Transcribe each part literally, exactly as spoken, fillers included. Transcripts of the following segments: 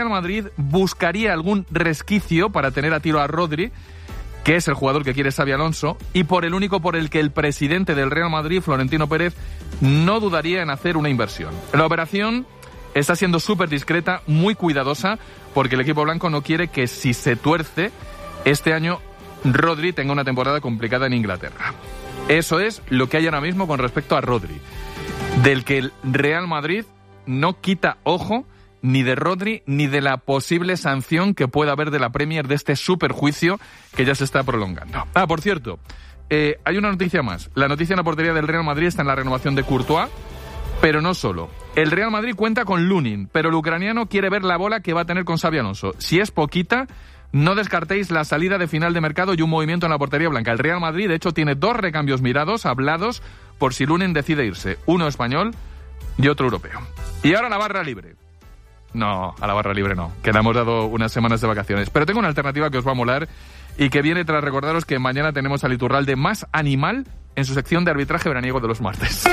Real Madrid buscaría algún resquicio para tener a tiro a Rodri, que es el jugador que quiere Xabi Alonso, y por el único por el que el presidente del Real Madrid, Florentino Pérez, no dudaría en hacer una inversión. La operación está siendo súper discreta, muy cuidadosa, porque el equipo blanco no quiere que, si se tuerce, este año Rodri tenga una temporada complicada en Inglaterra. Eso es lo que hay ahora mismo con respecto a Rodri, del que el Real Madrid no quita ojo ni de Rodri, ni de la posible sanción que pueda haber de la Premier de este superjuicio que ya se está prolongando. Ah, por cierto, eh, hay una noticia más. La noticia en la portería del Real Madrid está en la renovación de Courtois, pero no solo. El Real Madrid cuenta con Lunin, pero el ucraniano quiere ver la bola que va a tener con Xabi Alonso. Si es poquita, no descartéis la salida de final de mercado y un movimiento en la portería blanca. El Real Madrid, de hecho, tiene dos recambios mirados, hablados, por si Lunin decide irse. Uno español y otro europeo. Y ahora la barra libre. No, a la barra libre no, que le hemos dado unas semanas de vacaciones. Pero tengo una alternativa que os va a molar y que viene tras recordaros que mañana tenemos al Iturralde más animal en su sección de arbitraje veraniego de los martes.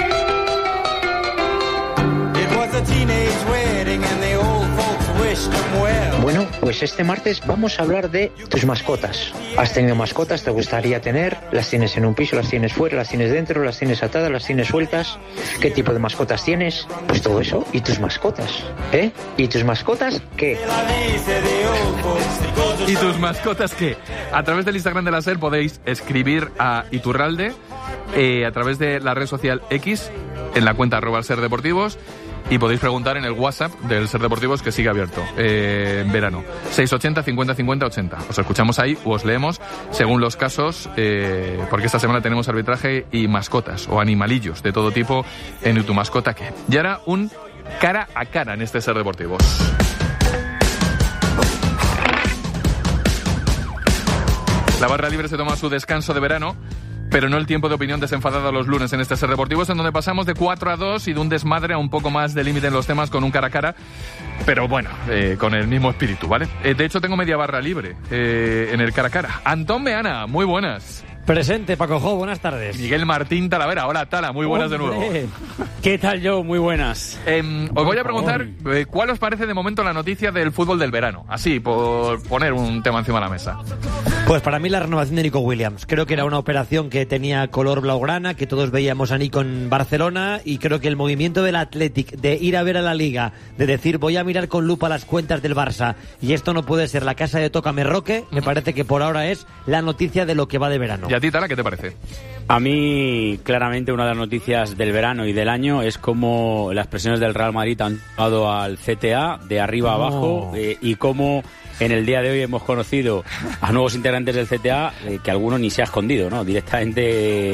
Bueno, pues este martes vamos a hablar de tus mascotas. ¿Has tenido mascotas? ¿Te gustaría tener? ¿Las tienes en un piso? ¿Las tienes fuera? ¿Las tienes dentro? ¿Las tienes atadas? ¿Las tienes sueltas? ¿Qué tipo de mascotas tienes? Pues todo eso. ¿Y tus mascotas? ¿Eh? ¿Y tus mascotas qué? ¿Y tus mascotas qué? A través del Instagram de la SER podéis escribir a Iturralde, eh, a través de la red social X, en la cuenta arroba Ser Deportivos. Y podéis preguntar en el WhatsApp del Ser Deportivos, que sigue abierto eh, en verano. seis ochenta cincuenta cincuenta ochenta. Os escuchamos ahí o os leemos según los casos, eh, porque esta semana tenemos arbitraje y mascotas o animalillos de todo tipo en Tu Mascota ¿Qué? Y ahora un cara a cara en este Ser Deportivos. La barra libre se toma su descanso de verano, pero no el tiempo de opinión desenfadada los lunes en este Ser Deportivos, en donde pasamos de cuatro a dos y de un desmadre a un poco más de límite en los temas con un cara a cara, pero bueno, eh, con el mismo espíritu, ¿vale? Eh, de hecho, tengo media barra libre eh, en el cara a cara. Antón Meana, muy buenas. Presente, Paco Jo, buenas tardes. Miguel Martín Talavera, hola Tala, muy buenas. ¡Hombre! De nuevo. ¿Qué tal yo? Muy buenas. Eh, os voy a preguntar eh, cuál os parece de momento la noticia del fútbol del verano, así, por poner un tema encima de la mesa. Pues para mí la renovación de Nico Williams. Creo que era una operación que tenía color blaugrana, que todos veíamos a Nico en Barcelona, y creo que el movimiento del Athletic de ir a ver a la Liga, de decir voy a mirar con lupa las cuentas del Barça y esto no puede ser la casa de Tócame Roque, me parece que por ahora es la noticia de lo que va de verano. ¿Y a ti, Tala, qué te parece? A mí, claramente, una de las noticias del verano y del año es cómo las presiones del Real Madrid han dado al C T A de arriba a abajo, oh. eh, y cómo en el día de hoy hemos conocido a nuevos integrantes del C T A, eh, que alguno ni se ha escondido, ¿no? Directamente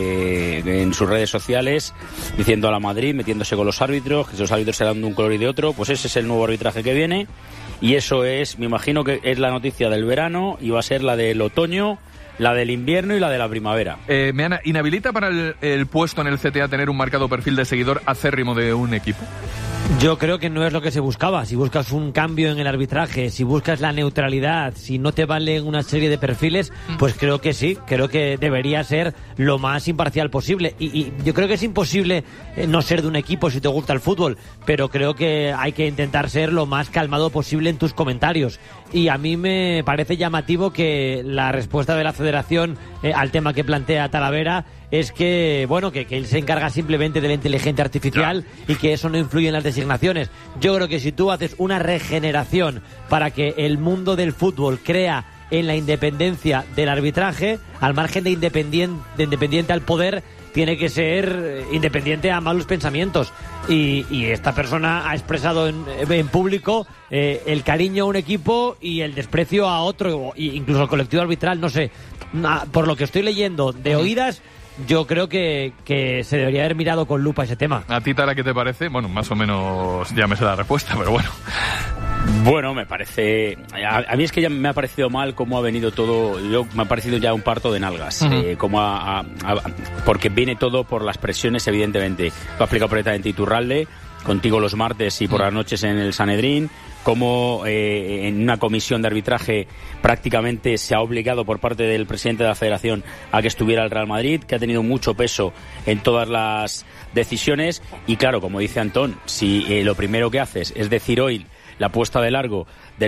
eh, en sus redes sociales, diciendo a la Madrid, metiéndose con los árbitros, que los árbitros se dan de un color y de otro. Pues ese es el nuevo arbitraje que viene, y eso es, me imagino que es la noticia del verano y va a ser la del otoño, la del invierno y la de la primavera. Eh, Meana, ¿inhabilita para el, el puesto en el C T A tener un marcado perfil de seguidor acérrimo de un equipo? Yo creo que no es lo que se buscaba. Si buscas un cambio en el arbitraje, si buscas la neutralidad, si no te valen una serie de perfiles, pues creo que sí, creo que debería ser lo más imparcial posible. Y, y yo creo que es imposible no ser de un equipo si te gusta el fútbol, pero creo que hay que intentar ser lo más calmado posible en tus comentarios. Y a mí me parece llamativo que la respuesta de la Federación eh, al tema que plantea Talavera es que, bueno, que, que él se encarga simplemente de la inteligencia artificial y que eso no influye en las designaciones. Yo creo que si tú haces una regeneración para que el mundo del fútbol crea en la independencia del arbitraje, al margen de independiente, de independiente al poder, tiene que ser independiente a malos pensamientos. Y, y esta persona ha expresado en, en público eh, el cariño a un equipo y el desprecio a otro, incluso al colectivo arbitral. No sé, por lo que estoy leyendo de oídas, yo creo que, que se debería haber mirado con lupa ese tema. ¿A ti, Tara, qué te parece? Bueno, más o menos ya me sé la respuesta, pero bueno. Bueno, me parece... A, a mí es que ya me ha parecido mal cómo ha venido todo... Yo, me ha parecido ya un parto de nalgas. Uh-huh. eh, como a, a, a, porque viene todo por las presiones, evidentemente. Lo ha explicado perfectamente Iturralde, contigo los martes y por uh-huh. las noches en el Sanedrín. Cómo eh, en una comisión de arbitraje prácticamente se ha obligado por parte del presidente de la Federación a que estuviera el Real Madrid, que ha tenido mucho peso en todas las decisiones. Y claro, como dice Antón, si eh, lo primero que haces es decir hoy la puesta de largo del